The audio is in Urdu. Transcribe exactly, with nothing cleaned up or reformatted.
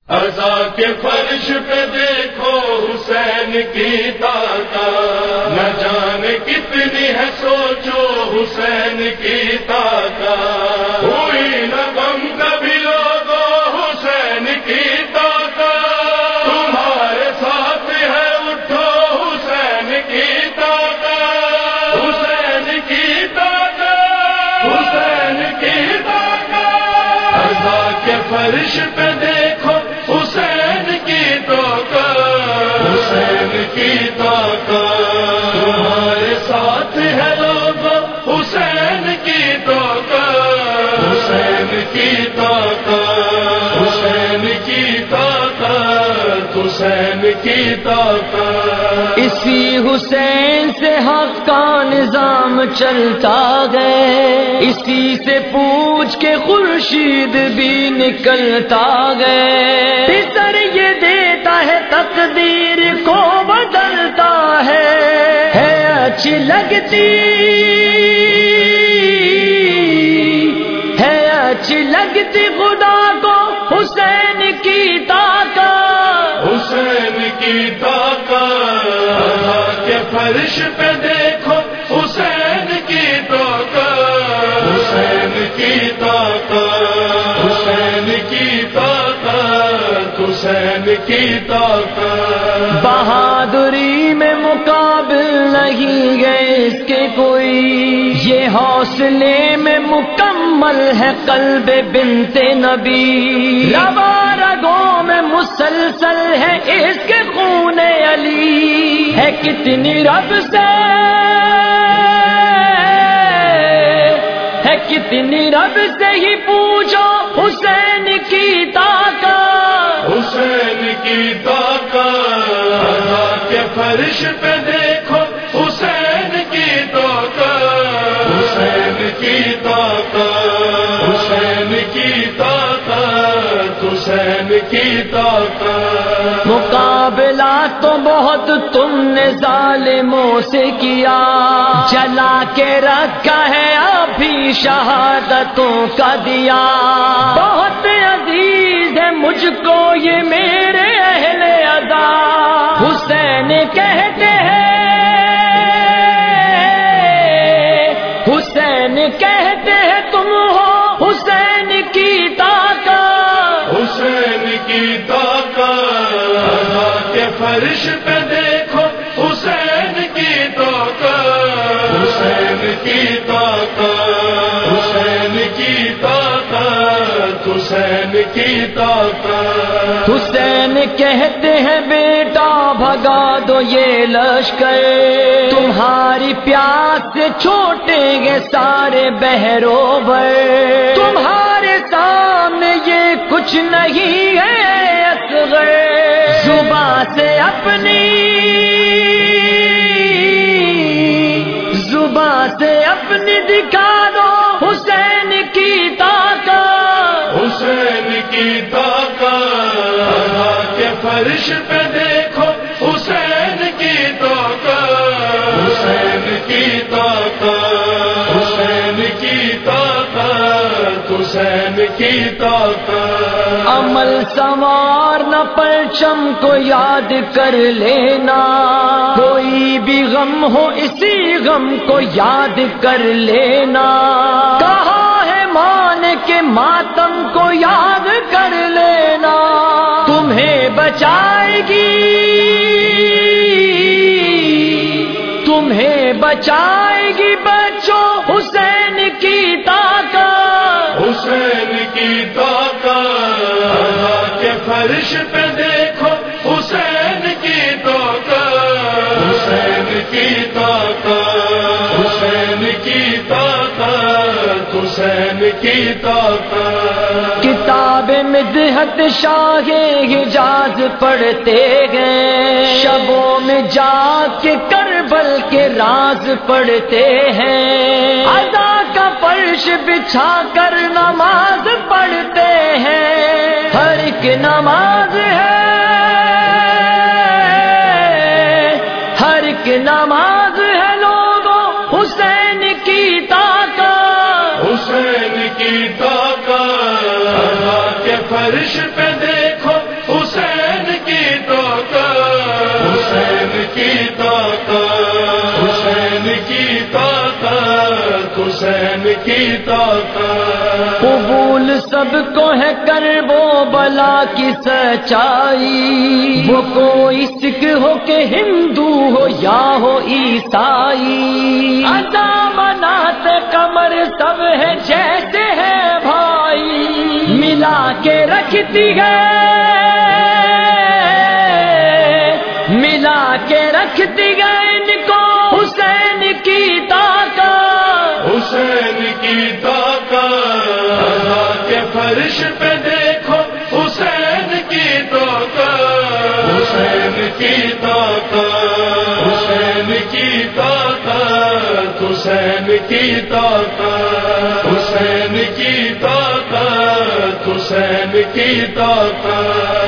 عزا کے فرش پہ دیکھو حسین کی طاقت، نہ جانے کتنی ہے سوچو حسین کی طاقت، ہوئی نہ غم کبھی لوگو حسین کی طاقت، تمہارے ساتھ ہے اٹھو حسین کی طاقت، حسین کی طاقت، حسین کی طاقت، عزا کے فرش پہ دیکھو حسین کی طاقت، حسین کی طاقت، تمہارے ساتھ ہے لوگ حسین کی طاقت، حسین کی طاقت، حسین کی طاقت، حسین کی طاقت، اسی حسین سے حق کا نظام چلتا گئے، اسی سے پوچھ کے خورشید بھی نکلتا گئے، پسر یہ دیتا ہے تقدیر کو بدلتا ہے، ہے اچھی لگتی ہے اچھی لگتی خدا کو حسین کی طاقت، حسین کی طاقت، عزا کے فرش پہ دیکھو حسین کی طاقت، حسین کی طاقت، حسین کی طاقت، حسین کی طاقت، بہادری میں مقابل نہیں ہے اس کے کوئی، یہ حوصلے میں مکمل ہے قلب بنت نبی، روا رگوں میں مسلسل ہے اس کے خون علی، ہے کتنی رب سے ہے کتنی رب سے ہی پوچھو حسین کی طاقت، حسین کی طاقت، عزا کے فرش پہ دیکھو حسین کی طاقت، حسین کی طاقت، حسین کی طاقت، حسین کی طاقت، مقابلہ تو بہت تم نے ظالموں سے کیا، جلا کے رکھا ہے ابھی شہادتوں کا دیا، بہت عزیز ہے مجھ کو یہ میرے اہل ادا، حسین کہتے ہیں حسین کہتے ہیں تم ہو حسین کی طاقت، حسین کی طاقت، عزا کے فرش پہ دیکھو حسین کی طاقت، حسین کی طاقت، حسین کی طاقت، حسین کی طاقت، حسین کہتے ہیں بیٹا بھگا دو یہ لشکر، تمہاری پیاس سے چھوٹیں گے سارے بہروبر، تمہارے سامنے یہ کچھ نہیں ہے اصغر، زبان سے اپنی زبان سے اپنی دکھا دو حسین کی طاقت، حسین کی طاقت، عزا کے فرش پہ دیکھو حسین کی طاقت، حسین کی طاقت، حسین کی طاقت، حسین کی طاقت، عمل سنوارنا پرچم کو یاد کر لینا، کوئی بھی غم ہو اسی غم کو یاد کر لینا، کہا ہے مان کے ماتم کو یاد کر لینا، تمہیں بچائے گی تمہیں بچائے گی بچوں حسین کی طاقت، حسین کی طاقت، عزا کے فرش پہ دیکھو حسین کی طاقت، حسین کی طاقت، حسین کی طاقت، حسین کی طاقت، کتاب مدحت شاہ حجاز پڑھتے گئے، شبوں میں جا کے کربل کے راز پڑھتے ہیں، عزا کا فرش بچھا کر نماز پڑھتے ہیں، ہر ایک نماز ہے ہر ایک نماز ہے لوگوں حسین کی طاقت، حسین کی طاقت، عزا کے فرش پہ دیکھو حسین کی طاقت، قبول سب کو ہے کر وہ بلا کی سچائی، وہ کوئی سکھ ہو کہ ہندو ہو یا ہو عیسائی، عطا منات قمر سب ہے جیسے ہے بھائی، ملا کے رکھتی ہے ملا کے رکھتی ہے ان کو حسین کی طاقت، حسین کی طاقت، خدا کے فرش پہ دیکھو حسین کی طاقت، حسین کی طاقت، حسین کی طاقت، حسین کی طاقت، حسین کی طاقت، حسین کی طاقت۔